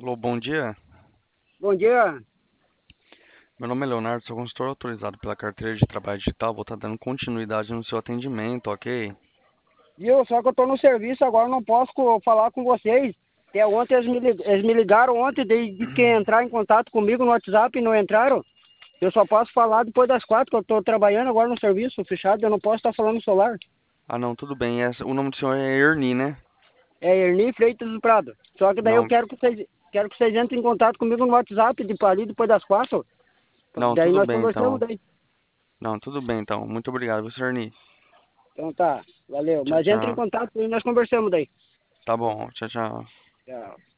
Alô, bom dia. Bom dia. Meu nome é Leonardo, sou consultor autorizado pela carteira de trabalho digital. Vou estar dando continuidade no seu atendimento, ok? Viu? Só que eu tô no serviço agora, não posso falar com vocês. Até ontem eles me ligaram ontem de que entrar em contato comigo no WhatsApp e não entraram. Eu só posso falar depois das 4, que eu tô trabalhando agora no serviço fechado, eu não posso estar falando no celular. Ah, não, tudo bem. O nome do senhor é Erni, né? É Erni Freitas do Prado. Só que daí eu Não, quero que vocês entrem em contato comigo no WhatsApp ali depois das 4. não, Daí tudo nós bem conversamos então. daí. Não, tudo bem então. Muito obrigado, viu, senhor Erni? Então tá, valeu. Tchau, Mas entre em tchau. contato e nós conversamos daí. Tá bom, tchau, tchau. Tchau.